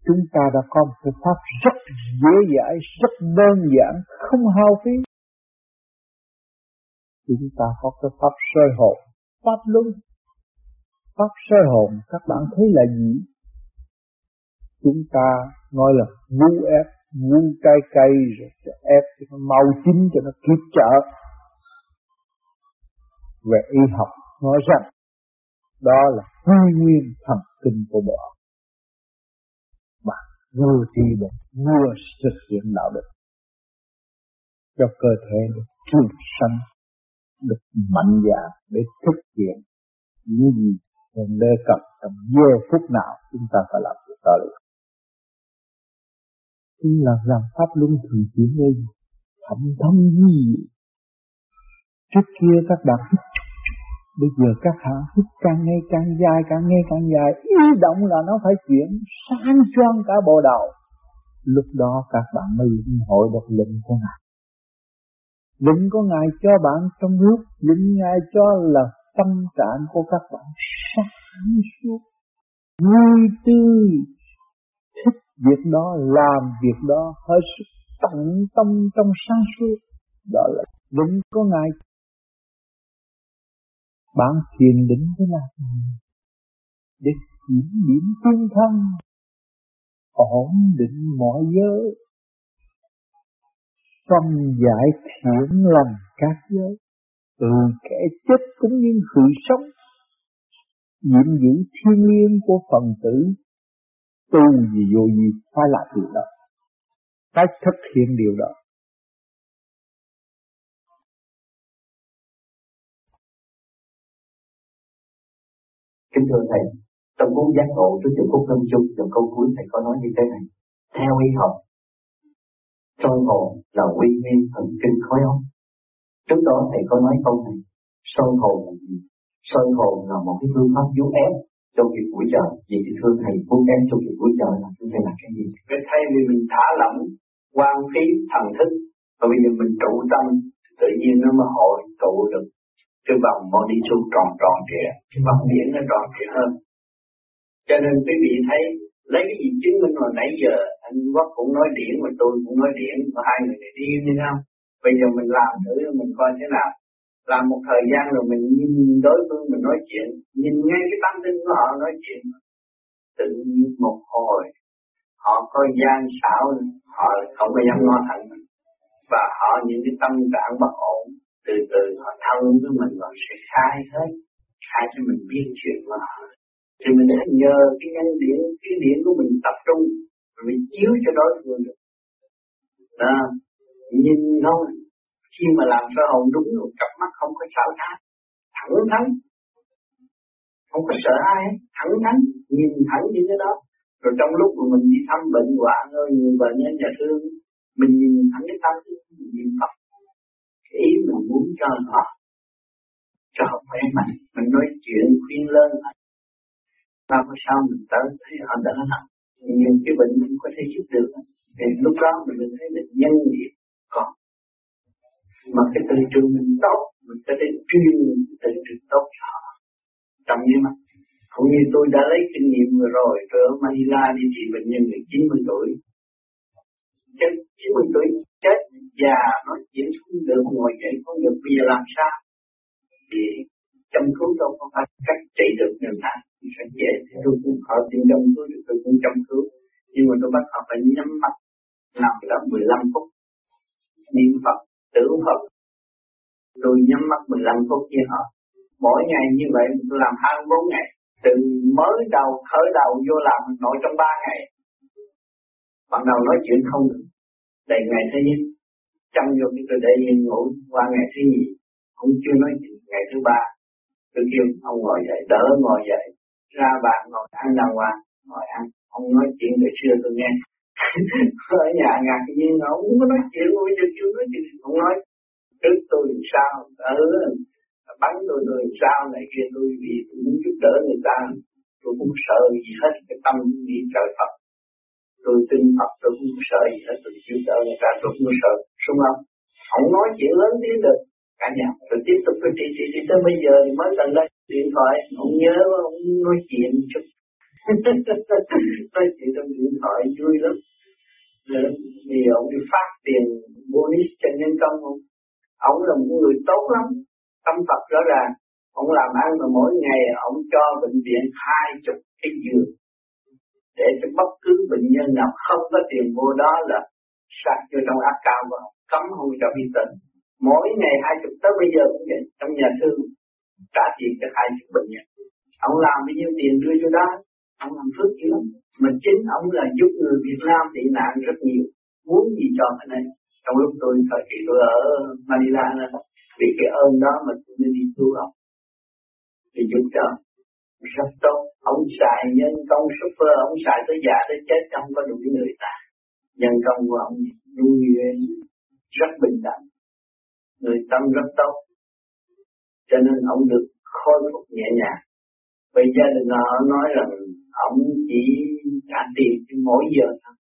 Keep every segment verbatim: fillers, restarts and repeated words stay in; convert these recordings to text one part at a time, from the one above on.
Chúng ta đã có một cái pháp rất dễ dãi, rất đơn giản, không hao phí. Chúng ta có cái pháp soi hồn, pháp luân. Pháp soi hồn các bạn thấy là gì? Chúng ta nói là vu ép, vu cay cay rồi ép cho nó mau chín cho nó kịp chợ. Về y học nói rằng đó là quy nguyên thần kinh của bộ. Bạn vừa trị bệnh vừa thực hiện đạo đức cho cơ thể được trường sanh, được mạnh dạn để thực hiện những gì Thượng Đế cần trong giờ phút nào chúng ta phải làm việc đó được. Chúng là rằng pháp luân thường chuyển lên thẩm thâm gì. Trước kia các bạn hít, bây giờ các bạn hít càng ngày càng dài, càng ngày càng dài, ý động là nó phải chuyển sáng choang cả bộ đầu. Lúc đó các bạn mới lĩnh hội được lệnh của Ngài. Lệnh của Ngài cho bạn trong lúc, lệnh Ngài cho là tâm trạng của các bạn sáng suốt, vui tươi, thích việc đó, làm việc đó, hơi sức tận tâm trong sáng suốt. Đó là lệnh của Ngài. Bạn thiền định với là để kiểm điểm tương thân, ổn định mọi giới, phân giải thiện lành các giới, từ kẻ chết cũng như người sống. Nhiệm vụ thiên liêng của phần tử tu gì vô gì phải làm điều đó, phải thực hiện điều đó. Kính thưa Thầy, trong cuốn giác ngộ trước trường phúc lâm chung, trong câu cuối Thầy có nói như thế này: theo y học, soi hồn là quy nguyên thần kinh khối óc. Trước đó Thầy có nói câu này: soi hồn là gì? Soi hồn là một cái phương pháp vú ép trong việc buổi trời. Vậy thì thưa Thầy, vú ép trong việc buổi trời là chúng ta là cái gì? Cái thay vì mình thả lỏng quan khí thần thức, và bây giờ mình trụ tâm, tự nhiên nó mới hội tụ được cái vòng mô đi su tròn tròn trịa, cái vòng biển nó tròn trịa hơn. Cho nên quý vị thấy lấy cái gì chứng minh hồi nãy giờ anh Quốc cũng nói điển mà tôi cũng nói điển, và hai người này điên như nhau. Bây giờ mình làm thử mình coi thế nào. Làm một thời gian rồi mình nhìn đối phương mình nói chuyện, nhìn ngay cái tâm linh của họ nói chuyện, tự nhiên một hồi họ có gian xảo, họ không có dám nói thẳng, và họ những cái tâm trạng bất ổn, từ từ họ thân với mình và sẽ khai hết, khai cho mình biết chuyện của họ. Thì mình phải nhờ cái nhân điển, cái điển của mình tập trung, rồi mình chiếu cho đối phương được. Đó, nhìn thôi, khi mà làm soi hồn đúng rồi, cặp mắt không có xảo thác, thẳng thắn, không có sợ ai hết, thẳng thắn, nhìn thẳng như cái đó. Rồi trong lúc mà mình đi thăm bệnh hoạn ơi, nhiều bệnh ở nhà thương, mình nhìn thẳng cái tâm, mình nhìn Phật. Cái ý mình muốn cho họ, cho họ khỏe mạnh, mình nói chuyện khuyên lơn thôi. Mà có sao mình tới thấy họ đỡ lắm. Nhưng cái bệnh mình có thể giúp được. Thì lúc đó mình mới thấy được nhân nghiệp còn. Mà cái từ trường mình tốt, mình có thể truyền cái từ trường tốt cho họ. Trong như mà, cũng như tôi đã lấy kinh nghiệm vừa rồi, tôi ở Manila đi trị bệnh nhân người chín mươi tuổi. Chết chín mươi tuổi chết già, nói chuyện không được, ngồi dậy không được, bây giờ làm sao? Thì chăm cứu đâu có phải cách trị được người ta, thì phải dễ, thì tôi cũng họ tìm chăm cứu, thì tôi cũng chăm cứu. Nhưng mà tôi bắt họ phải nhắm mắt, nằm đó mười lăm phút, niệm Phật, tưởng Phật. Tôi nhắm mắt mười lăm phút với họ. Mỗi ngày như vậy tôi làm hai mươi bốn ngày. Từ mới đầu, khởi đầu vô làm nội trong ba ngày. Bắt đầu nói chuyện không được. Đây ngày thứ nhất, chăm vô cái tôi để yên ngủ qua ngày thứ nhì. Cũng chưa nói chuyện ngày thứ ba. Tôi kêu ông ngồi dậy, đỡ ngồi dậy. Ra bàn ngồi ăn đàng hoàng, ngồi ăn. Ông nói chuyện để xưa tôi nghe. Ở nhà ngạc nhiên, ông không có nói chuyện, bây giờ chưa nói chuyện. Ông nói, trước tôi làm sao, ở bắn tôi tôi làm sao, này kia tôi vì tôi muốn giúp đỡ người ta. Tôi không sợ gì hết, cái tâm nghĩ trời Phật. Tôi tin Phật, tôi không sợ gì hết, tôi giúp đỡ người ta, tôi không sợ, đúng không? Ông nói chuyện lớn tiếng được, cả nhà, tôi tiếp tục tôi trị trị trị tới bây giờ thì mới gần đây điện thoại, ông nhớ ông nói chuyện chút. nói chuyện trong điện thoại vui lắm. Vì ông đi phát tiền bonus cho nhân công không? Ông là một người tốt lắm, tâm Phật rõ ràng. Ông làm ăn mà mỗi ngày ông cho bệnh viện hai chục cái giường để cho bất cứ bệnh nhân nào không có tiền vô đó là sạc vô trong áp cao và cấm không cho vi tịnh. Mỗi ngày hai chục tới bây giờ cũng vậy, trong nhà thương trả tiền cho hai chục bệnh nhân. Ông làm bao nhiêu tiền đưa vô đó, ông làm phước dữ lắm. Mà chính ông là giúp người Việt Nam tị nạn rất nhiều, muốn gì cho cái này. Trong lúc tôi thời kỳ tôi ở Manila này, vì cái ơn đó mà tôi mới đi cứu ông, thì giúp cho rất tốt. Ông xài nhân công super, ông xài tới già tới chết không có đủ người ta. Nhân công của ông vui lên rất bình đẳng, người tâm rất tốt, cho nên ông được khôi phục nhẹ nhàng. Bây giờ đừng họ nói rằng ông chỉ trả tiền mỗi giờ thôi.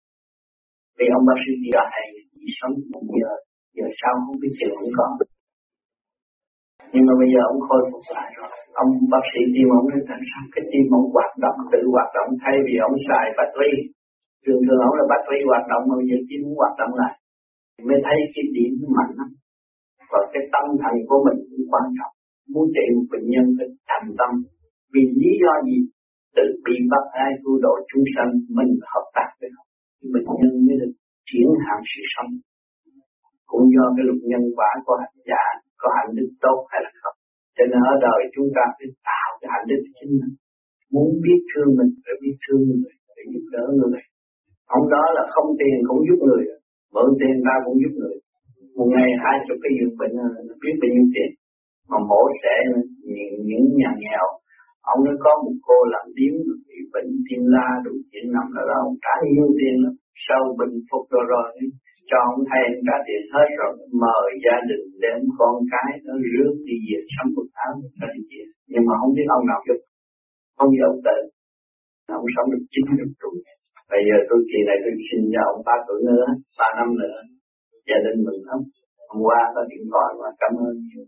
Vì ông bác sĩ giờ hay chỉ sống một giờ, giờ sau không biết tiền không có. Nhưng mà bây giờ ông khôi phục lại rồi. Ông bác sĩ tim ông nói rằng sao cái tim ông hoạt động, tự hoạt động thay vì ông xài battery. Thường thường ông là battery hoạt động mà bây giờ tim muốn hoạt động lại. Mới thấy cái điểm mạnh lắm. Và cái tâm thành của mình cũng quan trọng. Muốn trị một bệnh nhân phải thành tâm. Vì lý do gì? Tự bị bắt ai cứu độ chúng sanh, mình hợp tác với họ. Bệnh nhân mới được triển hạn sự sống. Cũng do cái luật nhân quả của hành giả, có hạnh đức tốt hay là không. Cho nên ở đời chúng ta phải tạo cái hạnh đức chính mình. Muốn biết thương mình, phải biết thương người, phải giúp đỡ người. Ông đó là không tiền cũng giúp người, mượn tiền ta cũng giúp người. Một ngày hai chục cái giường bệnh, biết bao nhiêu tiền. Mà mổ xẻ những nhà nghèo. Ông nói có một cô làm điếm bị bệnh tim la đủ chuyện nằm ở đó, ông trả nhiều tiền lắm. Sau bệnh phục rồi rồi, cho ông thầy trả tiền hết rồi, mời gia đình đến con cái nó rước đi về sống một tháng cho đi về. Nhưng mà không biết ông nào giúp, không biết ông tên. Ông sống được chín mươi tuổi. Bây giờ tôi kỳ này tôi xin cho ông ba tuổi nữa, ba năm nữa. Gia đình mừng lắm. Hôm qua có điện thoại và cảm ơn nhiều.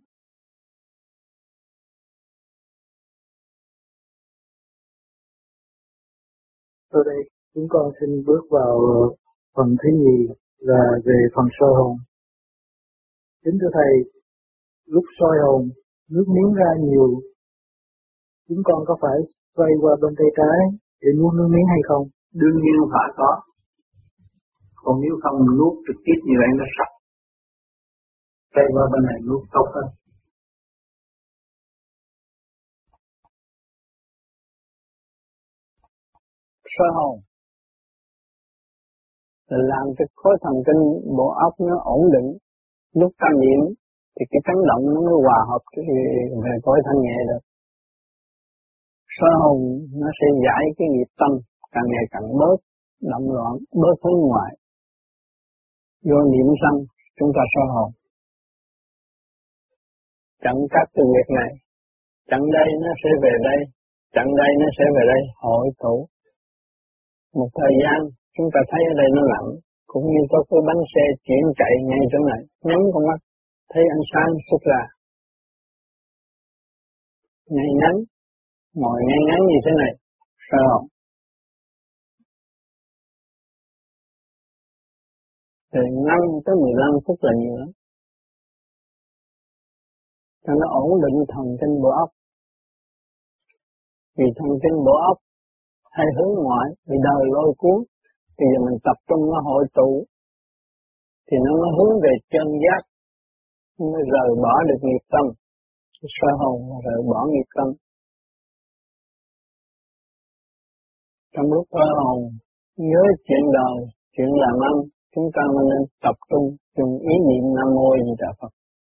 Sau đây chúng con xin bước vào phần thứ nhì là về phần soi hồn. Kính thưa thầy, lúc soi hồn nước miếng ra nhiều, chúng con có phải xoay qua bên tay trái để nuốt nước miếng hay không? Đương nhiên phải có. Còn nếu không nuốt trực tiếp như vậy nó sặc. Xoay qua bên này nuốt tốt hơn. Soi hồn là làm cho khối thần kinh bộ óc nó ổn định. Lúc tâm niệm thì cái chấn động nó mới hòa hợp cái về cõi thanh nhẹ được. Soi hồn nó sẽ giải cái nghiệp tâm càng ngày càng bớt động loạn, bớt hướng ngoại. Do niệm sanh chúng ta soi hồn. Chặn các từ việc này, chặn đây nó sẽ về đây, chặn đây nó sẽ về đây, hội tụ. Một thời gian chúng ta thấy ở đây nó lặng, cũng như có cái bánh xe chuyển chạy ngay chỗ này, nhắm con mắt, thấy ánh sáng xuất ra. Ngay ngắn, ngồi ngay ngắn như thế này, soi hồn. Từ năm tới mười lăm phút là nhiều lắm. Cho nó ổn định thần kinh bộ óc. Vì thần kinh bộ óc hay hướng ngoại, bị đời lôi cuốn, thì giờ mình tập trung nó hội tụ, thì nó mới hướng về chân giác, nó mới rời bỏ được nghiệp tâm, soi hồn và rời bỏ nghiệp tâm. Trong lúc soi hồn, nhớ chuyện đời, chuyện làm ăn, chúng ta mới nên tập trung dùng ý niệm Nam Mô Di Đà Phật.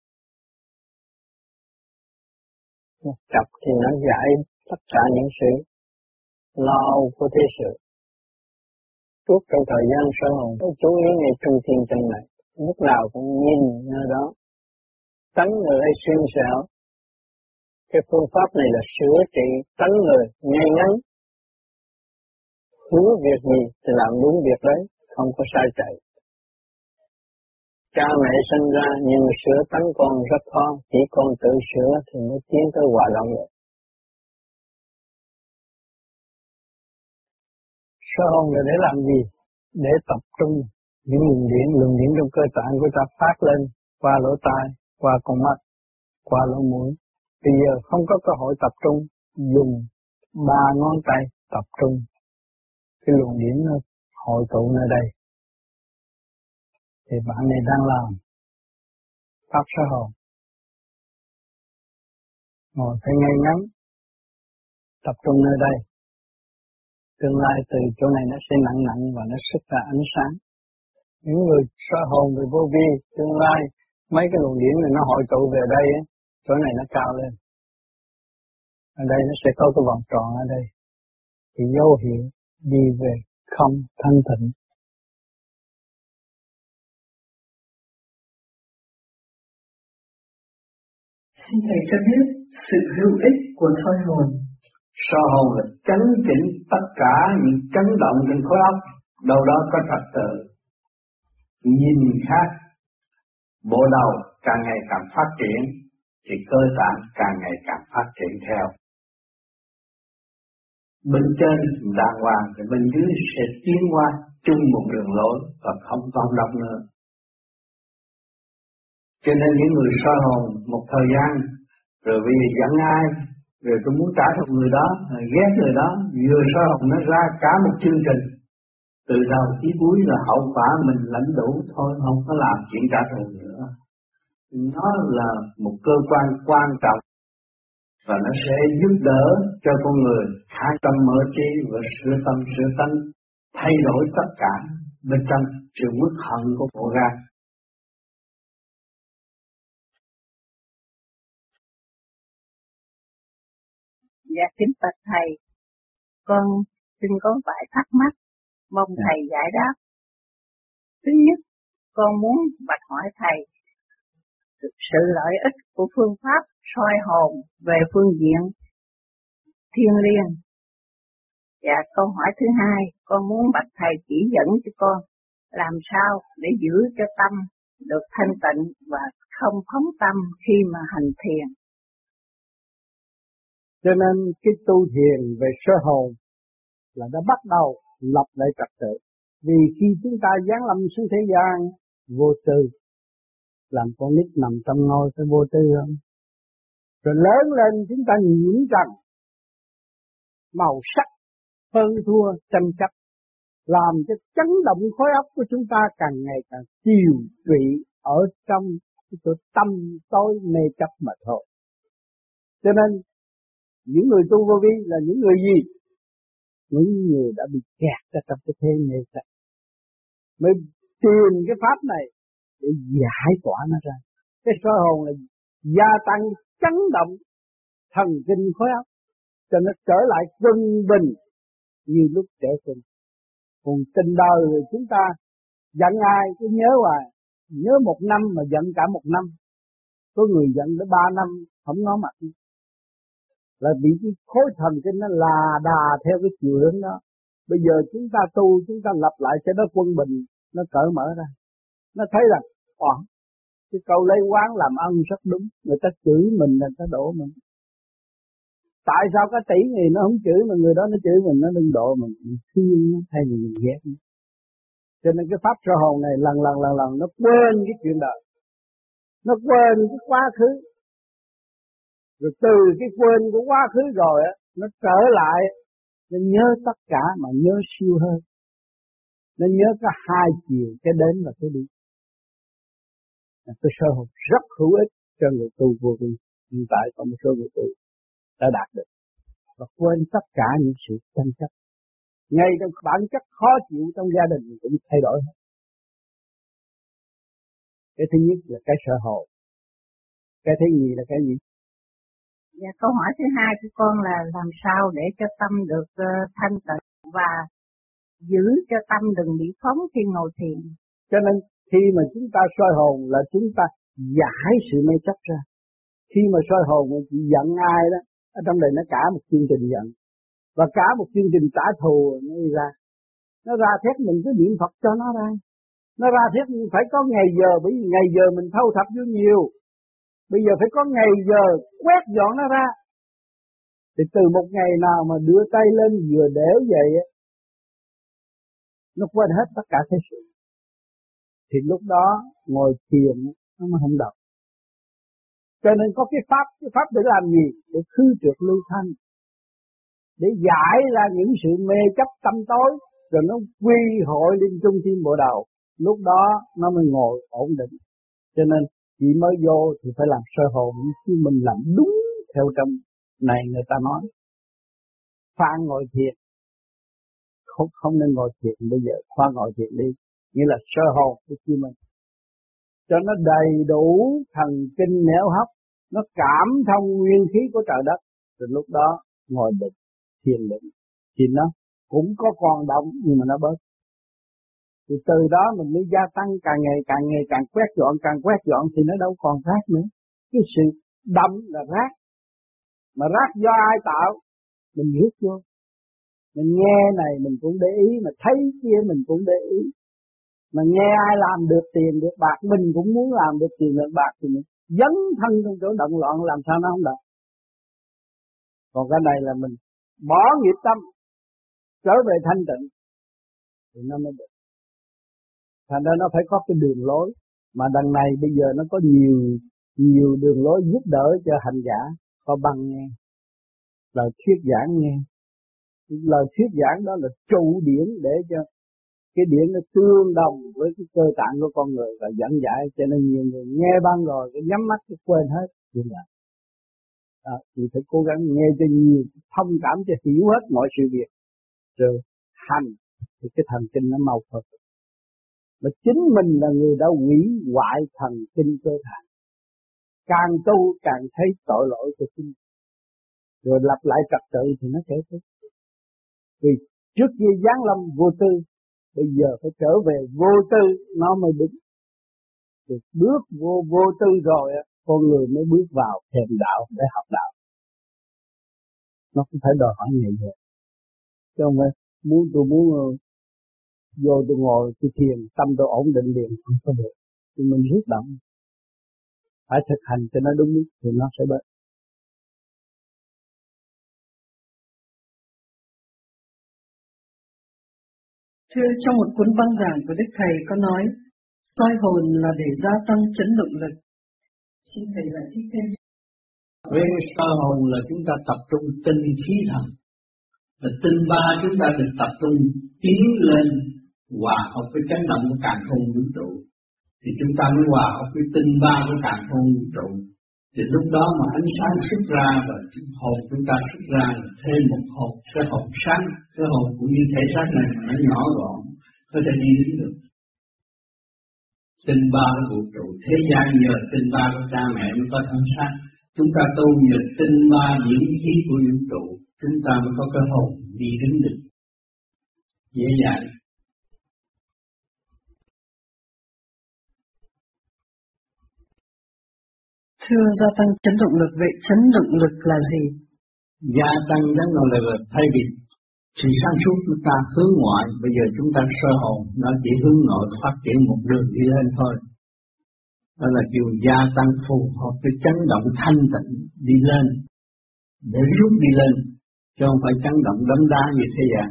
Một chập thì nó giải tất cả những sự lo âu của thế sự. Suốt trong thời gian soi hồn, tôi chú ý ngay trung thiên chân này, lúc nào cũng nhìn nơi đó. Tánh người hay xuyên xẻo. Cái phương pháp này là sửa trị tánh người ngay ngắn. Hứa việc gì thì làm đúng việc đấy, không có sai chạy. Cha mẹ sinh ra nhưng mà sửa tánh con rất khó, chỉ con tự sửa thì mới tiến tới hòa đồng được. Soi hồn là để làm gì? Để tập trung những luồng điển, luồng điển trong cơ tạng của ta phát lên qua lỗ tai, qua con mắt, qua lỗ mũi. Bây giờ không có cơ hội tập trung, dùng ba ngón tay tập trung. Cái luồng điển nó hội tụ nơi đây. Thì bạn này đang làm pháp soi hồn. Ngồi phải ngay ngắn, tập trung nơi đây. Tương lai từ chỗ này nó sẽ nặng nặng và nó xuất ra ánh sáng. Những người soi hồn về vô vi, tương lai mấy cái luồng điển này nó hội tụ về đây, ấy, chỗ này nó cao lên. Ở đây nó sẽ có cái vòng tròn ở đây. Thì dấu hiệu đi về không thanh tịnh. Xin Thầy cho biết sự hữu ích của soi hồn. Soi hồn là chấn chỉnh tất cả những chấn động trên khối óc, đâu đó có trật tự. Nhìn khác, bộ đầu càng ngày càng phát triển, thì cơ tạng càng ngày càng phát triển theo. Bên trên đàng hoàng thì bên dưới sẽ tiến qua chung một đường lối và không vòng động nữa. Cho nên những người soi hồn một thời gian, rồi bây giờ giận ai, rồi tôi muốn trả thù người đó, rồi ghét người đó, vừa soi hồn nó ra cả một chương trình. Từ đầu chí cuối là hậu quả mình lãnh đủ thôi, không có làm chuyện trả thù nữa. Nó là một cơ quan quan trọng và nó sẽ giúp đỡ cho con người khai tâm mở trí và sửa tâm sửa tánh, thay đổi tất cả bên trong sự uất hận của bộ gan. Dạ kính bạch thầy, con xin có vài thắc mắc, mong dạ. thầy giải đáp. Thứ nhất, con muốn bạch hỏi thầy sự lợi ích của phương pháp soi hồn về phương diện thiêng liêng. Dạ câu hỏi thứ hai, con muốn bạch thầy chỉ dẫn cho con làm sao để giữ cho tâm được thanh tịnh và không phóng tâm khi mà hành thiền. Cho nên cái tu thiền về soi hồn là đã bắt đầu lập lại trật tự. Vì khi chúng ta giáng lâm xuống thế gian vô tư, làm con nít nằm trong ngôi phải vô tư không? Rồi lớn lên chúng ta nhiễm trần, màu sắc hơn thua tranh chấp, làm cho chấn động khối óc của chúng ta càng ngày càng chiều trị ở trong cái chỗ tâm tối mê chấp mà thôi. Cho nên những người tu vô vi là những người gì? Những người đã bị kẹt ra trong cái thế mê chấp, mới tìm cái pháp này để giải tỏa nó ra. Cái soi hồn là gia tăng chấn động thần kinh khối óc cho nó trở lại quân bình như lúc trẻ trung. Còn tình đời rồi chúng ta giận ai cứ nhớ hoài, nhớ một năm mà giận cả một năm. Có người giận tới ba năm không ngó mặt, là bị cái khối thần kinh nó là đà theo cái chiều hướng đó. Bây giờ chúng ta tu, chúng ta lập lại cho nó quân bình, nó cởi mở ra. Nó thấy rằng, ồ, cái câu lấy quán làm ân rất đúng, người ta chửi mình, người ta đổ mình. Tại sao cái tỷ người nó không chửi mà người đó nó chửi mình, nó đừng độ mình, mình thương nó thay vì mình ghét nó. Cho nên cái pháp soi hồn này lần lần lần lần nó quên cái chuyện đời, nó quên cái quá khứ. Rồi từ cái quên của quá khứ rồi á, nó trở lại, nó nhớ tất cả mà nhớ siêu hơn. Nó nhớ có hai chiều, cái đến và cái đi. Cái soi hồn rất hữu ích cho người tu vô vi. Hiện tại có một số người tu đã đạt được và quên tất cả những sự tranh chấp. Ngay trong bản chất khó chịu trong gia đình cũng thay đổi hết. Cái thứ nhất là cái soi hồn. Cái thứ nhì là cái gì? Dạ câu hỏi thứ hai của con là làm sao để cho tâm được uh, thanh tịnh và giữ cho tâm đừng bị phóng khi ngồi thiền. Cho nên khi mà chúng ta soi hồn là chúng ta giải sự mê chấp ra. Khi mà soi hồn mà chị giận ai đó, ở trong đây nó cả một chương trình giận. Và cả một chương trình trả thù nó đi ra. Nó ra thét mình cứ niệm Phật cho nó ra. Nó ra thét mình phải có ngày giờ, bởi vì ngày giờ mình thâu thập vô nhiều. Bây giờ phải có ngày giờ quét dọn nó ra. Thì từ một ngày nào mà đưa tay lên vừa để vậy nó quên hết tất cả thế sự. Thì lúc đó ngồi thiền nó mới không động. Cho nên có cái pháp, cái pháp để làm gì? Để khứ trượt lưu thanh, để giải ra những sự mê chấp tâm tối, rồi nó quy hội lên trung tâm bộ đầu. Lúc đó nó mới ngồi ổn định. Cho nên chỉ mới vô thì phải làm sơ hồn, chứ mình làm đúng theo trong này người ta nói. Phan ngồi thiền, không, không nên ngồi thiền bây giờ, khoa ngồi thiền đi, nghĩa là sơ hồn của chi mình. Cho nó đầy đủ thần kinh nẻo hấp, nó cảm thông nguyên khí của trời đất, rồi lúc đó ngồi định, thiền định, thì nó cũng có còn động nhưng mà nó bớt. Thì từ đó mình mới gia tăng càng ngày càng ngày càng quét dọn, càng quét dọn thì nó đâu còn rác nữa. Cái sự đậm là rác, mà rác do ai tạo? Mình rước vô. Mình nghe này mình cũng để ý, mà thấy kia mình cũng để ý. Mà nghe ai làm được tiền được bạc, mình cũng muốn làm được tiền được bạc, thì mình dấn thân trong chỗ động loạn làm sao nó không được. Còn cái này là mình bỏ nghiệp tâm, trở về thanh tịnh thì nó mới được. Thành ra nó phải có cái đường lối, mà đằng này bây giờ nó có nhiều nhiều đường lối giúp đỡ cho hành giả. Có băng nghe, lời thuyết giảng nghe. Lời thuyết giảng đó là trụ điển để cho cái điển nó tương đồng với cái cơ tạng của con người và dẫn giải, cho nên nhiều người nghe băng rồi cái nhắm mắt cái quên hết như vậy. À, thì phải cố gắng nghe cho nhiều, thông cảm cho hiểu hết mọi sự việc, rồi hành thì cái thần kinh nó mau phật. Mà chính mình là người đã hủy hoại thần kinh cơ thể. Càng tu càng thấy tội lỗi của chính mình, rồi lập lại trật tự thì nó sẽ tốt. Vì trước kia giáng lâm vô tư, bây giờ phải trở về vô tư nó mới đúng. Thì bước vô vô tư rồi con người mới bước vào thềm đạo để học đạo. Nó cũng phải đòi hỏi như vậy. Chứ không phải muốn tôi muốn uh, vô tôi ngồi tôi thiền tâm tôi ổn định liền không có được. Thì mình rước động. Phải thực hành cho nó đúng thì nó sẽ bớt. Thưa, trong một cuốn băng giảng của Đức Thầy có nói, soi hồn là để gia tăng chấn động lực. Xin Thầy giải thích thêm. Với soi hồn là chúng ta tập trung tinh khí thần. Và tinh ba chúng ta được tập trung tiến lên hòa hợp với chấn động của càn khôn vũ trụ. Thì chúng ta mới hòa hợp với tinh ba của càn khôn vũ trụ. Thì lúc đó mà ánh sáng xuất ra và hồn chúng ta xuất ra là thêm một hồn, cái hồn sáng, cái hồn cũng như thể xác này mà nó nhỏ gọn, có thể đi đến được. Tinh ba của vũ trụ, thế gian nhờ tinh ba của cha mẹ mới có thân xác. Chúng ta tu nhờ tinh ba diễn khí của vũ trụ, chúng ta mới có cái hồn đi đến được. Dễ dàng. Thưa, gia tăng chấn động lực, vậy chấn động lực là gì? Gia tăng chấn động lực là thay vì sự sáng suốt chúng ta hướng ngoại, bây giờ chúng ta sơ hồn, nó chỉ hướng nội phát triển một đường đi lên thôi. Đó là kiểu gia tăng phù hợp với chấn động thanh tịnh đi lên, để rút đi lên, chứ không phải chấn động đấm đá như thế gian.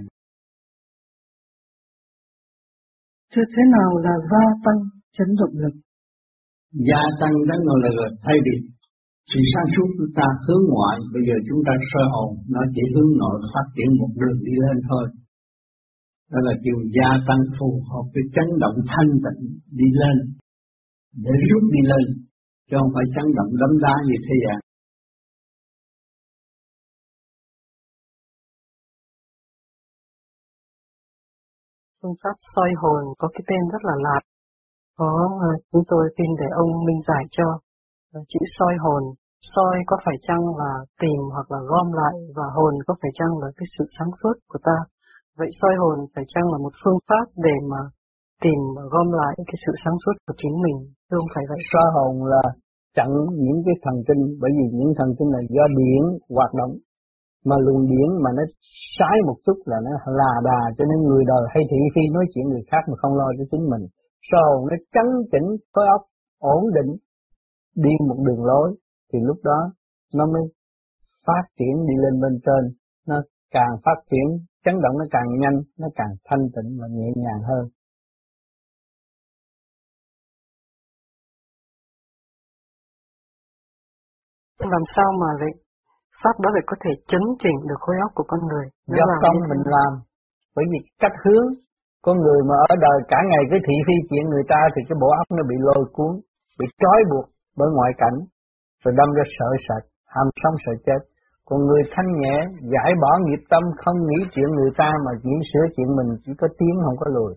Thưa, thế nào là gia tăng chấn động lực? Gia tăng chấn động lực là thay vì sự sáng suốt chúng ta hướng ngoại, bây giờ chúng ta sơ hồn, nó chỉ hướng nội phát triển một đường đi lên thôi. Đó là kiểu gia tăng phù hợp với chấn động thanh tịnh đi lên, để rút đi lên, chứ không phải chấn động đấm đá như thế gian. Phương pháp soi hồn có cái tên rất là lạ. Có chúng tôi xin để ông minh giải cho. Chữ soi hồn, soi có phải chăng là tìm hoặc là gom lại, và hồn có phải chăng là cái sự sáng suốt của ta. Vậy soi hồn phải chăng là một phương pháp để mà tìm và gom lại cái sự sáng suốt của chính mình, chứ không phải vậy. Soi hồn là chặn những cái thần kinh, bởi vì những thần kinh là do điển hoạt động. Mà luồng điển mà nó sai một chút là nó là đà, cho nên người đời hay thị phi nói chuyện người khác mà không lo cho chính mình. Soi hồn nó chấn chỉnh khối óc, ổn định, đi một đường lối, thì lúc đó nó mới phát triển đi lên bên trên. Nó càng phát triển chấn động nó càng nhanh, nó càng thanh tịnh và nhẹ nhàng hơn. Làm sao mà lại pháp đó lại có thể chấn chỉnh được khối óc của con người? Do công mình làm, bởi vì cách hướng con người mà ở đời cả ngày cứ thị phi chuyện người ta thì cái bộ óc nó bị lôi cuốn, bị trói buộc bởi ngoại cảnh, rồi đâm ra sợ sệt, ham sống sợ chết. Còn người thanh nhẹ, giải bỏ nghiệp tâm, không nghĩ chuyện người ta mà chỉ sửa chuyện mình, chỉ có tiến không có lùi.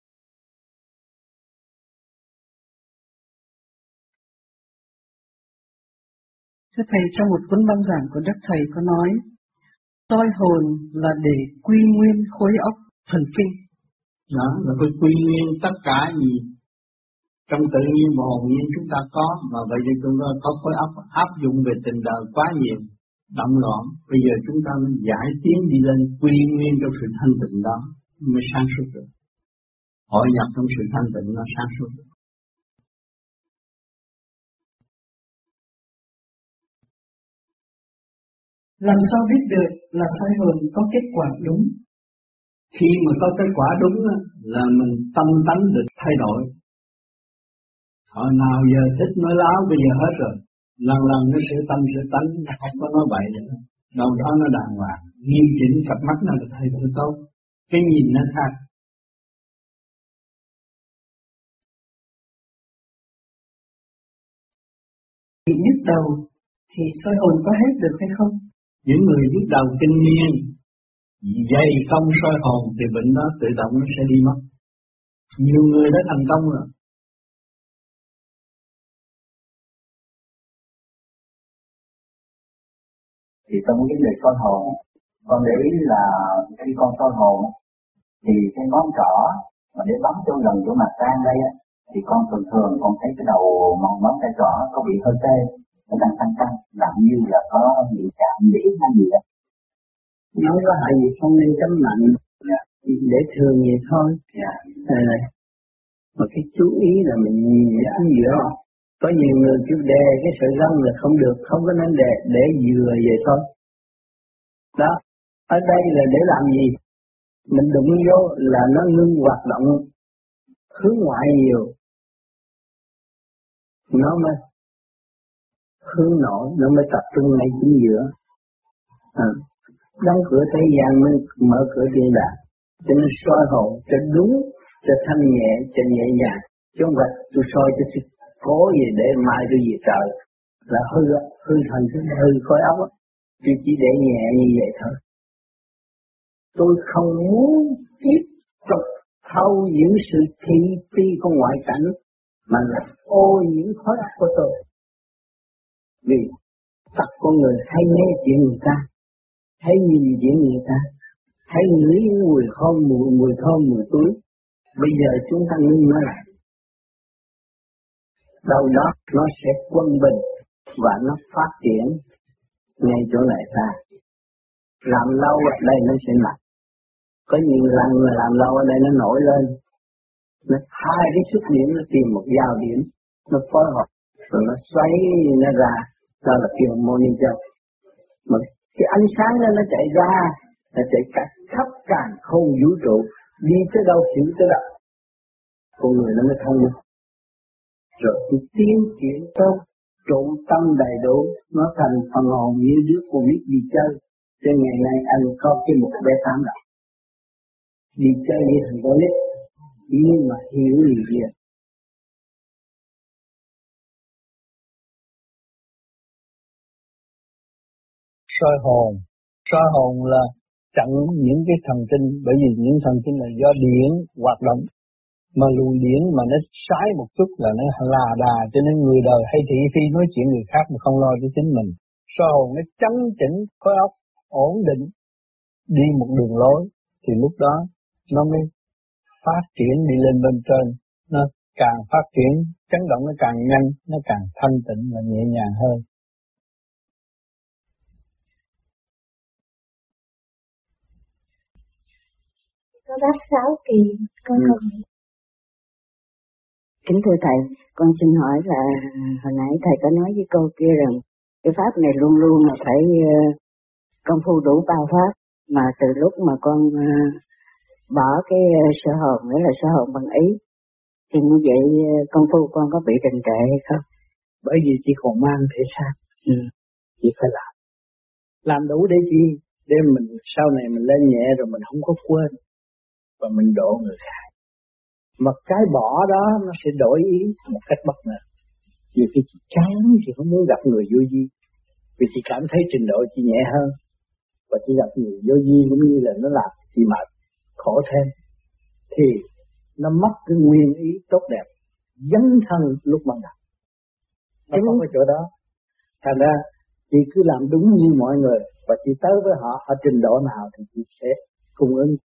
Thưa Thầy, trong một cuốn băng giảng của Đức Thầy có nói, soi hồn là để quy nguyên khối óc thần kinh. Đó, là phải quy nguyên tất cả gì trong tự nhiên và hồn nhiên chúng ta có, mà vậy thì chúng ta có khối óc áp dụng về tình đời quá nhiều, động loạn. Bây giờ chúng ta mới giải tiến đi lên quy nguyên trong sự thanh tịnh đó mới sáng suốt được. Hội nhập trong sự thanh tịnh nó sáng suốt được. Làm sao biết được là soi hồn có kết quả đúng? Khi mà có kết quả đúng là mình tâm tánh được thay đổi. Hồi nào giờ thích nói láo bây giờ hết rồi. Lần lần nó sửa tâm sửa tánh, không có nói bậy nữa. Đầu đó nó đàng hoàng, nghiêm chỉnh, cặp mắt nó được thay đổi tốt. Cái nhìn nó khác. Bị nhức đầu thì soi hồn có hết được hay không? Những người nhức đầu kinh niên, dày công soi hồn thì bệnh đó tự động nó sẽ đi mất. Nhiều người đã thành công rồi. Thì trong cái vấn đề soi hồn, con để ý là khi con soi hồn thì cái ngón trỏ mà để bấm cho lần chỗ mặt tan đây á, thì con thường thường con thấy cái đầu mong ngón tay trỏ có bị hơi tê, nó đang tăng tăng, nặng như là có bị chạm điểm hay gì đó. Nói có hại gì không nên chấm mạnh, yeah. Để thường vậy thôi. Yeah. À, mà cái chú ý là mình nhìn ở giữa. Có nhiều người kêu đè cái sợi gân là không được, không có nên đè, để vừa vậy thôi. Đó, ở đây là để làm gì? Mình đụng vô là nó ngưng hoạt động hướng ngoại nhiều, nó mới hướng nội, nó mới tập trung ngay chính giữa. À, đóng cửa thế gian mới mở cửa thiên đàng, cho nên soi hồn cho đúng, cho thanh nhẹ, cho nhẹ nhàng. Chứ không phải tôi soi cho sự cố gì để mai tôi về trời là hư hư thành hư khối óc á. Tôi chỉ để nhẹ như vậy thôi. Tôi không muốn tiếp tục thâu những sự thị phi của ngoại cảnh mà là ô nhiễm khối óc của tôi. Vì tất con người hay nghe chuyện người ta, hay nhìn chuyện người ta, hay ngửi những mùi thơm mùi mùi thơm mùi túi. Bây giờ chúng ta ngưng nó lại. Đâu đó nó sẽ quân bình và nó phát triển ngay chỗ này ta. Làm lâu ở đây nó sẽ nặng. Có nhiều lần mà làm lâu ở đây nó nổi lên. Nó hai cái xuất điểm nó tìm một giao điểm, nó phối hợp rồi nó xoáy nó ra, đó là kêu monitor. Mà cái ánh sáng đó nó chạy ra, nó chạy cả khắp càn không vũ trụ, đi tới đâu hiểu tới đâu. Con người nó mới thông minh. Rồi cái tiến triển tốt, trụ tâm đầy đủ, nó thành phần hồn như đứa con nít đi chơi. Cho ngày nay anh có cái một bé tám đầu. Đi chơi như thằng con nít, nhưng mà hiểu gì kia. Soi hồn, soi hồn là chặn những cái thần kinh, bởi vì những thần kinh là do điện hoạt động. Mà luồng điển mà nó sai một chút là nó là đà, cho nên người đời hay thị phi nói chuyện người khác mà không lo cho chính mình. Soi hồn nó chấn chỉnh khối óc, ổn định, đi một đường lối, thì lúc đó nó mới phát triển đi lên bên trên. Nó càng phát triển, chấn động nó càng nhanh, nó càng thanh tịnh và nhẹ nhàng hơn. Có bác Sáu Kỳ, con ừ. không. Kính thưa Thầy, con xin hỏi là hồi nãy Thầy có nói với cô kia rằng cái pháp này luôn luôn là phải uh, công phu đủ bao pháp. Mà từ lúc mà con uh, bỏ cái uh, sơ hồn, nghĩa là sơ hồn bằng ý, thì như vậy uh, con phu con có bị đình trệ hay không? Bởi vì chỉ còn mang thể xác, ừ. chỉ phải làm. Làm đủ để chi? Để mình sau này mình lên nhẹ rồi mình không có quên, và mình độ người khác. Mà cái bỏ đó nó sẽ đổi ý một cách bất ngờ. Nhiều khi chị chán, chị không muốn gặp người vô vi, vì chị cảm thấy trình độ chị nhẹ hơn, và chị gặp người vô vi cũng như là nó làm chị mệt, khổ thêm, thì nó mất cái nguyên ý tốt đẹp, dấn thân lúc ban đầu. Nó không có chỗ đó. Thành ra chị cứ làm đúng như mọi người, và chị tới với họ, ở trình độ nào thì chị sẽ cung ứng.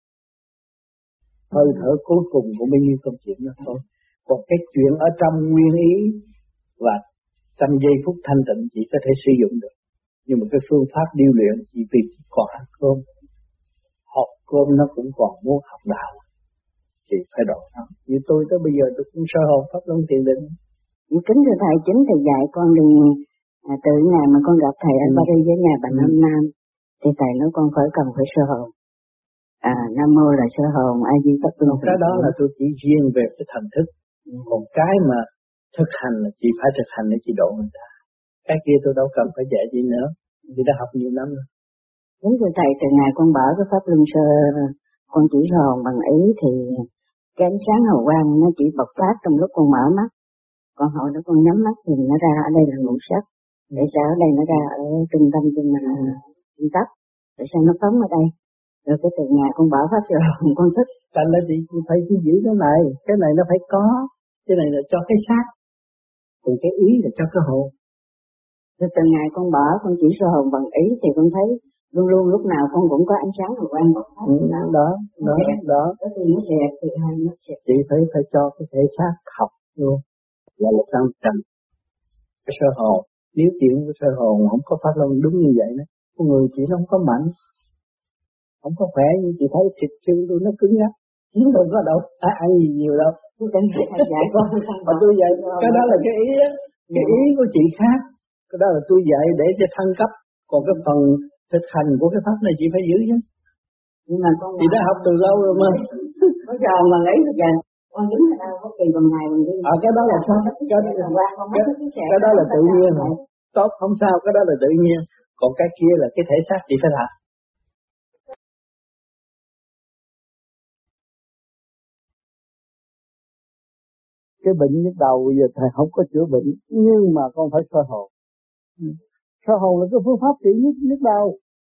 Hơi thở cuối cùng cũng bao nhiêu công chuyện đó thôi. Còn cái chuyện ở trong nguyên ý và trong giây phút thanh tịnh chỉ có thể sử dụng được. Nhưng mà cái phương pháp điêu luyện chỉ vì chỉ còn ăn cơm. Học cơm nó cũng còn muốn học đạo. Chỉ phải độ nó. Như tôi tới bây giờ tôi cũng sơ hồn pháp luân thiền định. Kính thưa thầy, chính thầy dạy con đi à, từ ngày mà con gặp thầy ở Paris với nhà bà ừ. Năm Nam, thì thầy nói con phải cần phải sơ hồn. À, Nam Mô là sơ hồn, A Di Pháp Luân. Cái đó là tôi chỉ riêng về cái thần thức. Ừ. Còn cái mà thực hành là chỉ phải thực hành để chỉ độ người ta. Cái kia tôi đâu cần phải dạy gì nữa, vì đã học nhiều năm rồi. Đúng rồi thầy, từ ngày con bỏ cái pháp luân sơ, con chỉ sơ hồn bằng ý thì cái ánh sáng hào quang nó chỉ bộc phát trong lúc con mở mắt. Còn hồi đó con nhắm mắt thì nó ra ở đây là ngũ sắc, để sao ở đây nó ra ở trung tâm trên trung cấp, để sao nó phóng ở đây. Rồi cái từ ngày con bỏ pháp sơ hồn con thích. Thành là gì? Phải giữ cái này, cái này nó phải có, cái này là cho cái xác, còn cái ý là cho cái hồn. Rồi từ ngày con bỏ con chỉ sơ hồn bằng ý thì con thấy luôn luôn lúc nào con cũng có ánh sáng hào quang. Ừ, đó, đó, đó, đó. Có khi nó xẹt thì hai nó xẹt. Chỉ phải phải cho cái thể xác học luôn, là một trăm trăm. Cái sơ hồn, nếu chuyện của sơ hồn không có phát luân đúng như vậy đó, con người chỉ nó không có mạnh, không có khỏe, nhưng chị thấy thịt xương tôi nó cứng nhắc, nhưng tôi có đâu à, ăn gì nhiều đâu. Dạy con mà tôi dạy cái đó là cái ý á, cái ý của chị khác, cái đó là tôi dạy để cho thăng cấp, còn cái phần thực hành của cái pháp này chị phải giữ chứ. Nhưng mà con chị đã học từ lâu rồi mà. Có giờ mà lấy được giờ con đứng ở đâu có kỳ bằng ngày bằng đêm. À cái đó là sao? Cái, cái, cái, cái đó là tự nhiên rồi. Tốt không sao, cái đó là tự nhiên. Còn cái kia là cái thể xác chị phải làm. Cái bệnh nhức đầu bây giờ thầy không có chữa bệnh, nhưng mà con phải soi hồn. Ừ. Soi hồn là cái phương pháp trị nhức nhức đầu.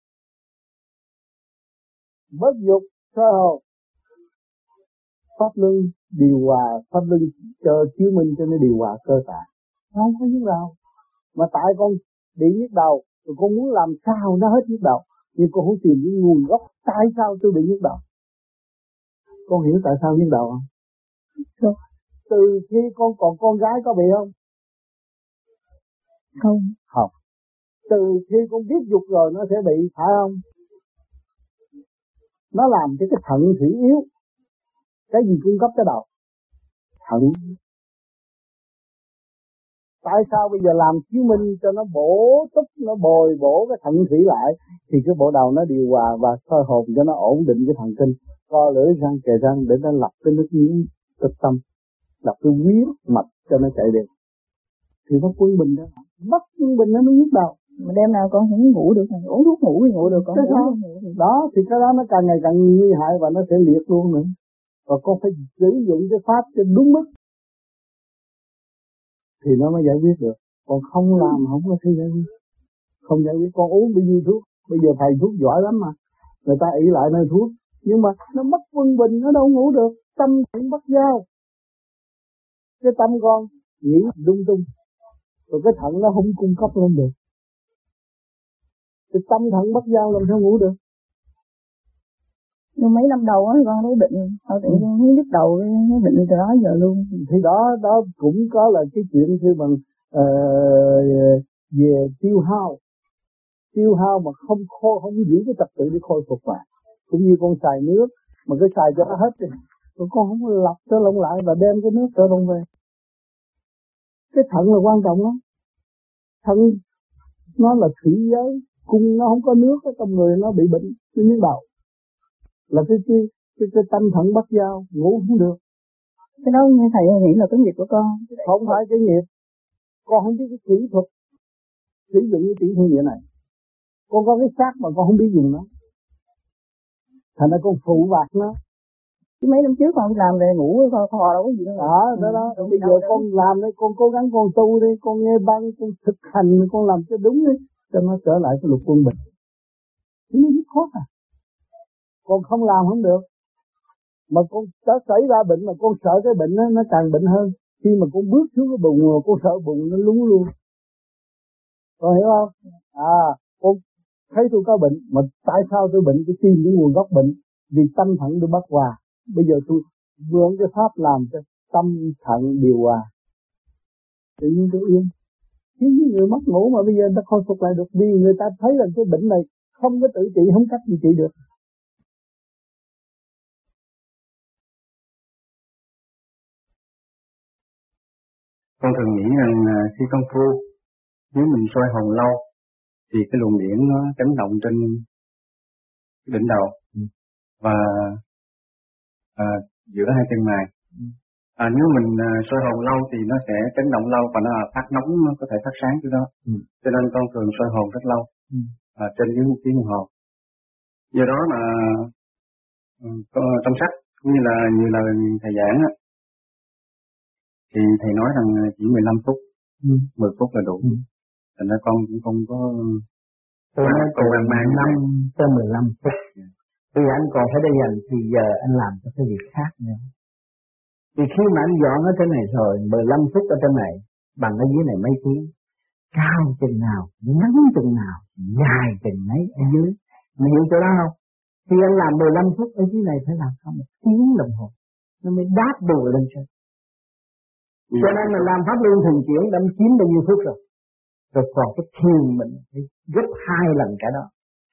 Bất dục soi hồn. Pháp luân điều hòa, pháp luân cho chiếu minh cho nó điều hòa cơ tạng. Không có nhức đầu. Mà tại con bị nhức đầu, rồi con muốn làm sao nó hết nhức đầu, nhưng con không tìm cái nguồn gốc tại sao tôi bị nhức đầu. Con hiểu tại sao nhức đầu không? Từ khi con còn con gái có bị không? Không. Không. Từ khi con biết dục rồi nó sẽ bị, phải không? Nó làm cho cái thận thủy yếu. Cái gì cung cấp cái đầu? Thận. Tại sao bây giờ làm chiếu minh cho nó bổ túc, nó bồi bổ cái thận thủy lại, thì cái bộ đầu nó điều hòa và soi hồn cho nó ổn định cái thần kinh, co lưỡi răng kề răng để nó lọc cái nước miếng thực tâm, lọc cái huyết mạch cho nó chạy đều. Thì nó quân bình đó, mất quân bình nó mới nhức đầu. Mà đêm nào con không ngủ được, uống thuốc ngủ thì ngủ được, con ngủ không ngủ được. Đó thì cái đó nó càng ngày càng nguy hại và nó sẽ liệt luôn nữa. Và con phải sử dụng cái pháp cho đúng mức thì nó mới giải quyết được. Còn không làm không có thể giải quyết. Không giải quyết. Con uống bao nhiêu thuốc, bây giờ thầy thuốc giỏi lắm mà, người ta ỷ lại nơi thuốc, nhưng mà nó mất quân bình, nó đâu ngủ được. Tâm thận bắt giao, cái tâm con nghĩ lung tung, rồi cái thận nó không cung cấp lên được. Cái tâm thận bắt giao làm sao ngủ được. Nhưng mấy năm đầu á con thấy bệnh, sau tự nhiên thấy nhức đầu, nó bệnh từ đó giờ luôn. Thì đó đó cũng có là cái chuyện khi bằng uh, về tiêu hao, tiêu hao mà không khô, không giữ cái trật tự để khôi phục lại. Cũng như con xài nước mà cái xài cho nó hết đi, rồi con không lọc cho lông lại và đem cái nước trở lông về. Cái thận là quan trọng lắm. Thận nó là thủy giới, cung nó không có nước ở trong người nó bị bệnh cái miếng đầu. Là cái cái cái, cái tâm thận bất giao, ngủ không được. Cái đó như thầy nghĩ là cái nghiệp của con. Không phải cái nghiệp. Con không biết cái kỹ thuật sử dụng cái kỹ thuật như này. Con có cái xác mà con không biết dùng nó. Thành ra con phụ bạc nó. Chứ mấy năm trước con làm về ngủ kho kho đâu có gì đâu. Đó, đó, đó. Ừ, bây giờ con làm đấy, con cố gắng con tu đi, con nghe băng, con thực hành, con làm cho đúng đi, cho nó trở lại cái luật quân bình. Chứ nó rất khó à. Con không làm không được. Mà con đã xảy ra bệnh mà con sợ cái bệnh nó, nó càng bệnh hơn. Khi mà con bước xuống cái bùn mà con sợ bùn nó lún luôn. Con hiểu không? À, con thấy tôi có bệnh, mà tại sao tôi bệnh? Tôi tìm cái nguồn gốc bệnh. Vì tâm thận tôi bất hòa. Bây giờ tôi vươn cái pháp làm cho tâm thận điều hòa. Tự nhiên tôi yên. Chứ những người mất ngủ mà bây giờ người ta khôi phục lại được. Vì người ta thấy là cái bệnh này không có tự trị, không cách gì trị được. Con thường nghĩ rằng khi công phu, nếu mình soi hồn lâu, thì cái luồng điển nó chấn động trên đỉnh đầu ừ. và à, giữa hai chân mày. Ừ. À, nếu mình à, soi hồn lâu thì nó sẽ chấn động lâu và nó phát nóng, nó có thể phát sáng từ đó. Ừ. Cho nên con thường soi hồn rất lâu, ừ. à, trên dưới một tiếng đồng hồ. Do đó mà có, trong sách cũng như là như là thầy giảng á, thì thầy nói rằng chỉ mười lăm phút, ừ. mười phút là đủ. Ừ. Thành ra con cũng không có tôi nói từ năm tới mười lăm phút. Yeah. Bây giờ anh còn phải để dành thì giờ anh làm cho cái việc khác nữa. Vì khi mà anh dọn ở trên này rồi, mười lăm phút ở trên này, bằng ở dưới này mấy tiếng, cao chừng nào, ngắn chừng nào, dài chừng mấy ở dưới. Mày hiểu chỗ đó không? Khi anh làm mười lăm phút ở dưới này phải làm xong một tiếng đồng hồ, nó mới đáp bù lên trên. Yeah. Cho nên mình làm pháp luân thường chuyển đâm chín bao nhiêu phút rồi. Rồi còn cái thiền mình phải gấp hai lần cả đó.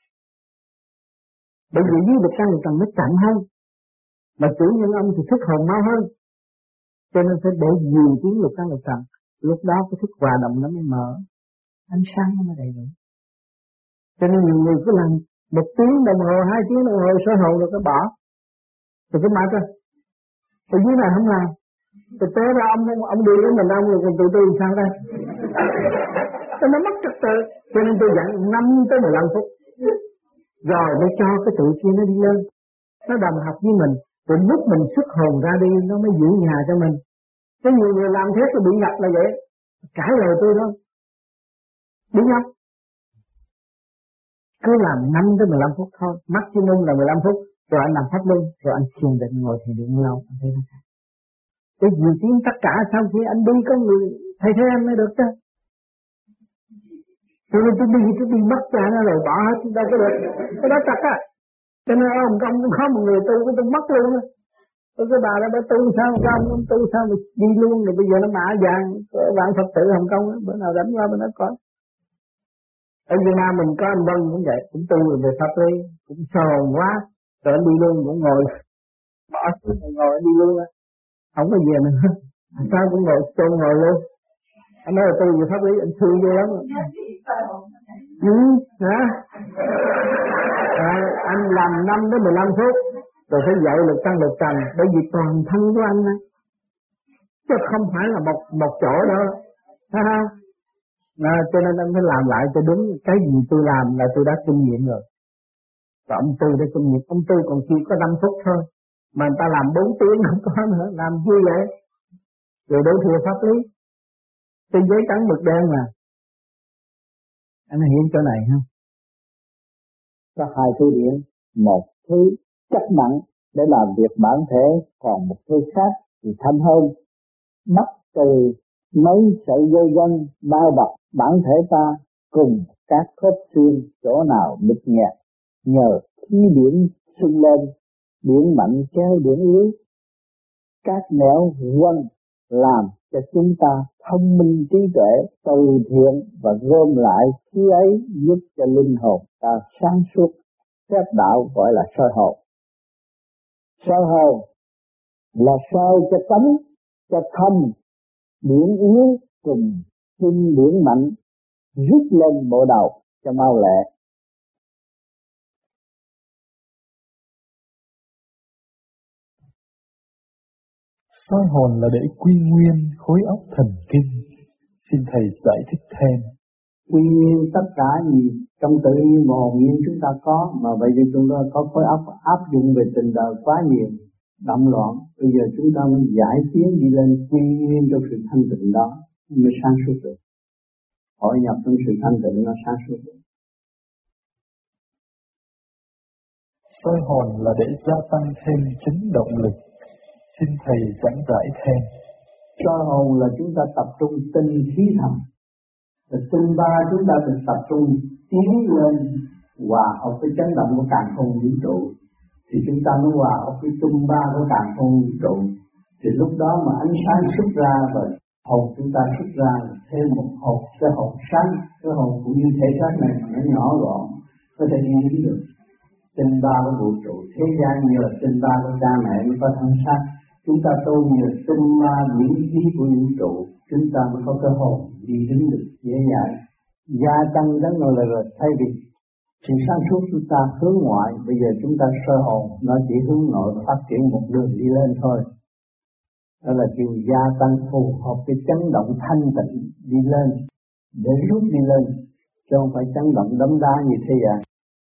Bởi vì dưới được căn được tầng nó chậm hơn. Mà chủ nhân ông thì thức hồn mau hơn. Cho nên phải để nhiều tiếng lục căn lục trần. Lúc đó cái thức hòa động nó mới mở. Ánh sáng nó mới đầy đủ. Cho nên nhiều người cứ làm một tiếng đồng hồ, hai tiếng đồng hồ soi hồn rồi cái bỏ. Rồi cái mệt rồi. Ở dưới này không làm. Rồi tới ra ông, ông đi với mình ông rồi còn tụi tôi sao đây? Cho nó mất trật tự. Cho nên tôi dặn năm tới mười lăm phút. Rồi mới cho cái tụi kia nó đi lên. Nó đồng học với mình. Rồi lúc mình xuất hồn ra đi nó mới giữ nhà cho mình. Có nhiều người làm thế tôi bị ngập là vậy. Cãi lời tôi đó. Đúng không? Cứ làm năm tới mười lăm phút thôi. Maximum là mười lăm phút. Rồi anh làm pháp luân. Rồi anh thiền định ngồi thiền định lâu. Anh thấy nó khác. Cái nhiều tiếng tất cả sau khi anh đi có người thay thế anh mới được chứ. Cho nên tôi đi tôi đi mất cha nó rồi bỏ hết đâu có được. Cái đó chặt á. Cho nên ông công cũng có một người tu cũng tôi mất luôn á. Tôi cái bà đó bà tu sao một ông ông tu sao mà đi luôn rồi bây giờ nó mã vàng vạn Phật tử Hồng Kông á, bữa nào đánh qua bên đó coi. Ở Việt Nam mình có anh Vân cũng vậy, cũng tu về pháp lý, cũng sồn quá, rồi anh đi luôn cũng ngồi bỏ xuống ngồi anh đi luôn á. Không có về nữa. Sao cũng ngồi tôi ngồi luôn. Anh nói là tôi về pháp lý anh thương vô lắm rồi. Ừ, hả? À, anh làm năm đến mười lăm phút rồi phải dạy lực tăng lực trần bởi vì toàn thân của anh á. Chứ không phải là một một chỗ đâu. Thấy không? À, cho nên anh phải làm lại cho đúng cái gì tôi làm là tôi đã kinh nghiệm rồi. Và ông Tư đã kinh nghiệm, ông Tư còn chỉ có năm phút thôi. Mà người ta làm bốn tiếng không có nữa, làm gì vậy? Rồi đối thừa pháp lý. Trên giấy trắng mực đen mà. Anh hiểu chỗ này không? Có hai thứ điện, một thứ chất nặng để làm việc bản thể, còn một thứ khác thì thanh hơn. Bắt từ mấy sợi dây gân bao bọc bản thể ta cùng các khớp xương chỗ nào đứt nhẹ, nhờ khí điển sung lên, điển mạnh kéo điển yếu. Các nẻo quân làm cho chúng ta thông minh trí tuệ, từ thiện và gom lại khí ấy giúp cho linh hồn ta sáng suốt. Phép đạo gọi là soi hồn. Soi hồn là soi cho tánh, cho thông, điển yếu cùng sinh điển mạnh rút lên bộ đầu cho mau lẹ. Soi hồn là để quy nguyên khối óc thần kinh. Xin Thầy giải thích thêm. Quy nguyên tất cả gì trong tự nhiên và hồn nhiên chúng ta có, mà bây giờ chúng ta có khối óc áp dụng về tình đời quá nhiều, động loạn. Bây giờ chúng ta mới giải tiến đi lên quy nguyên trong sự thanh tịnh đó mới sáng suốt được. Hội nhập trong sự thanh tịnh nó sáng suốt được. Soi hồn là để gia tăng thêm chấn động lực. Xin Thầy giảng giải thêm. Soi hồn là chúng ta tập trung tinh khí thần. Và tinh ba chúng ta được tập trung tiến lên hòa hợp với chấn động của càn khôn vũ trụ. Thì chúng ta mới hòa hợp với tinh ba của càn khôn vũ trụ. Thì lúc đó mà ánh sáng xuất ra và hồn chúng ta xuất ra thêm một hồn, cái hồn sáng, cái hồn cũng như thể xác này mà nó nhỏ gọn, có thể nghe được. Tinh ba của vũ trụ, thế gian nhờ tinh ba của cha mẹ mới có thân xác. Chúng ta tu nhờ tinh ba miễn khí của vũ trụ, chúng ta mới có cái hồn đi đứng được dễ dàng. Gia tăng rất là lời rồi, thay vì sự sáng suốt chúng ta hướng ngoại, bây giờ chúng ta soi hồn, nó chỉ hướng nội phát triển một đường đi lên thôi. Đó là chuyện gia tăng phù hợp với chấn động thanh tịnh đi lên, để rút đi lên, chứ không phải chấn động đấm đá như thế gian.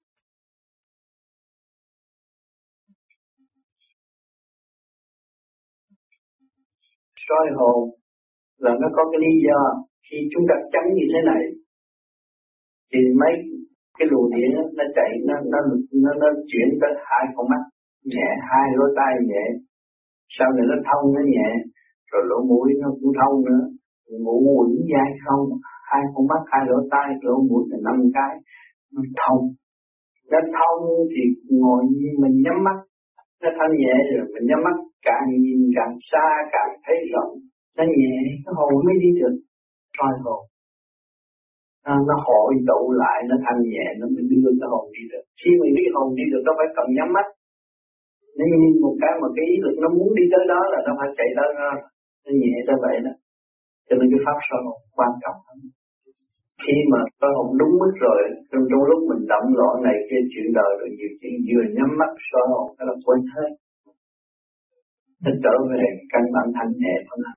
Soi hồn là nó có cái lý do. Khi chúng ta chấn như thế này thì mấy cái luồng điện nó chạy, nó nó nó, nó chuyển tới hai con mắt nhẹ, hai lỗ tai nhẹ, sau này nó thông nó nhẹ, rồi lỗ mũi nó cũng thông nữa, ngũ quẩn dai không, hai con mắt, hai lỗ tai, lỗ mũi là năm cái, nó thông. Nó thông thì ngồi mình nhắm mắt, nó thanh nhẹ rồi mình nhắm mắt, càng nhìn càng xa, càng thấy rộng, nó nhẹ, cái hồn mới đi được. Soi hồn à, nó hội tụ lại, nó thanh nhẹ, nó mới đưa cái hồn đi được. Khi mình đi hồn đi được, nó phải cần nhắm mắt. Nếu như một cái mà cái ý lực nó muốn đi tới đó là nó phải chạy tới đó, nó nhẹ tới vậy đó. Cho nên cái pháp soi hồn quan trọng lắm. Khi mà soi hồn đúng mức rồi, trong, trong lúc mình động loạn này kia chuyện đời rồi nhiều chuyện, vừa nhắm mắt soi hồn cái là quên hết. Nó trở về căn bản thanh nhẹ của nó.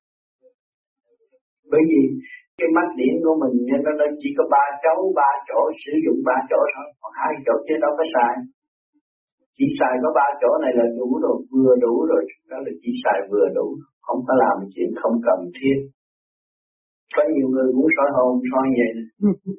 Bởi vì cái mắt điển của mình nó, nó chỉ có ba chấu, ba chỗ, sử dụng ba chỗ thôi, còn hai chỗ chứ đâu có xài. Chỉ xài có ba chỗ này là đủ rồi, vừa đủ rồi, đó là chỉ xài vừa đủ, không có làm chuyện không cần thiết. Có nhiều người cũng soi hồn, soi vậy nè.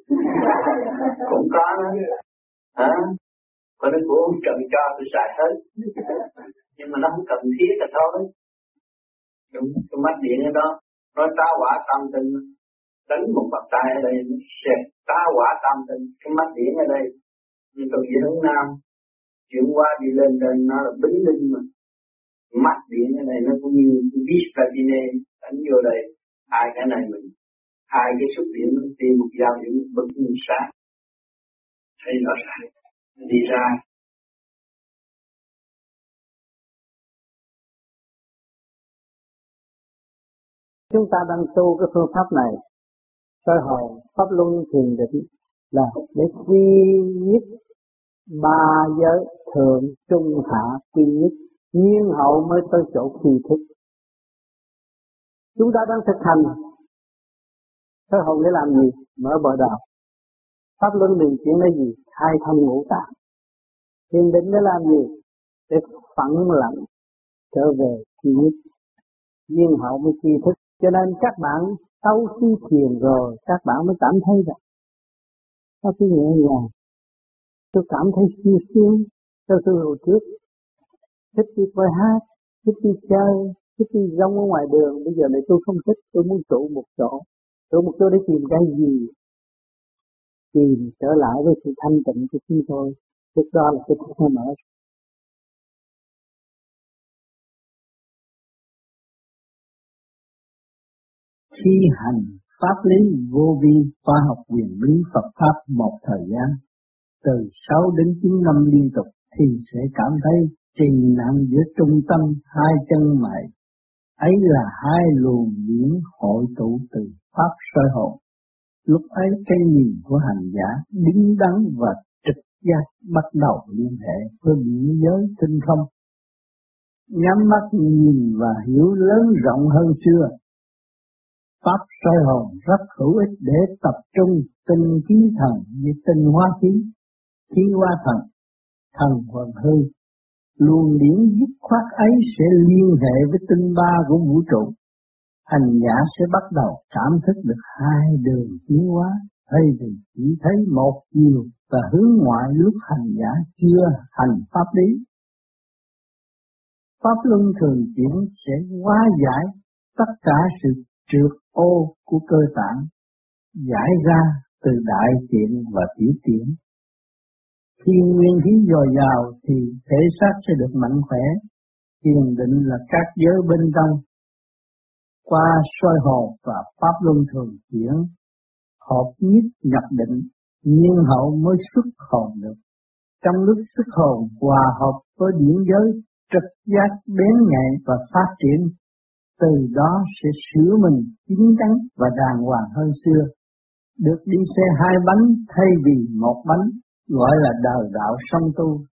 Cũng có đó. Hả? Còn nó cũng không cần cho tôi xài hết. Nhưng mà nó không cần thiết là thôi. Đúng, cái mắt điện ở đó, nói tá quả tam tinh, đánh một bạc tay ở đây, nó xẹt tá quả tam tinh, cái mắt điện ở đây, như tôi về hướng Nam, chuyển qua đi lên trên nó là bính linh mà, mắt điện ở đây nó cũng như Vistadine, đánh vô đây, hai cái này mình, hai cái xuất điện nó tìm một dao những bực mình sáng, thấy rõ ràng, đi ra. Chúng ta đang tu cái phương pháp này, soi hồn, pháp luân thiền định là để quy nhất ba giới thượng, trung, hạ, quy nhất, nhiên hậu mới tới chỗ quy thức. Chúng ta đang thực hành soi hồn để làm gì? Mở bờ đạo. Pháp luân điều chuyển là gì? Khai thông ngũ tạng. Thiền định để làm gì? Để phẳng lặng trở về quy nhất, nhiên hậu mới quy thức. Cho nên các bạn sau khi thiền rồi, các bạn mới cảm thấy rằng sao tôi nhẹ nhàng, tôi cảm thấy siêu siêu, tôi tôi hồi trước thích đi coi hát, thích đi chơi, thích đi rong ở ngoài đường, bây giờ này tôi không thích, tôi muốn trụ một chỗ, trụ một chỗ để tìm cái gì, tìm trở lại với sự thanh tịnh của chúng tôi, lúc đó là cái thức nó mở. Khi hành pháp lý vô vi khoa học quyền bí Phật pháp một thời gian từ sáu đến chín năm liên tục thì sẽ cảm thấy trì nặng giữa trung tâm hai chân mày. Ấy là hai luồng điển hội tụ từ pháp soi hồn. Lúc ấy cái nhìn của hành giả đứng đắn và trực giác bắt đầu liên hệ với biển giới tinh không. nhắm mắt nhìn và hiểu lớn rộng hơn xưa. Pháp soi hồn rất hữu ích để tập trung tinh khí thần như tinh hóa khí, khí hóa thần, thần hoàn hư. Luồng điển dứt khoát ấy sẽ liên hệ với tinh ba của vũ trụ. Hành giả sẽ bắt đầu cảm thức được hai đường tiến hóa, thay vì chỉ thấy một chiều và hướng ngoại lúc hành giả chưa hành pháp lý. Pháp luân thường chuyển sẽ hóa giải tất cả sự trượt ô của cơ tạng, giải ra từ đại tiện và tiểu tiện. Khi nguyên khí dồi dào thì thể xác sẽ được mạnh khỏe. Thiền định là các giới bên trong. Qua soi hồn và pháp luân thường chuyển, hợp nhất nhập định, nhiên hậu mới xuất hồn được. Trong lúc xuất hồn hòa hợp với điển giới, trực giác bén nhạy và phát triển, từ đó sẽ sửa mình chín chắn và đàng hoàng hơn xưa. Được đi xe hai bánh thay vì một bánh, gọi là đời đạo song tu,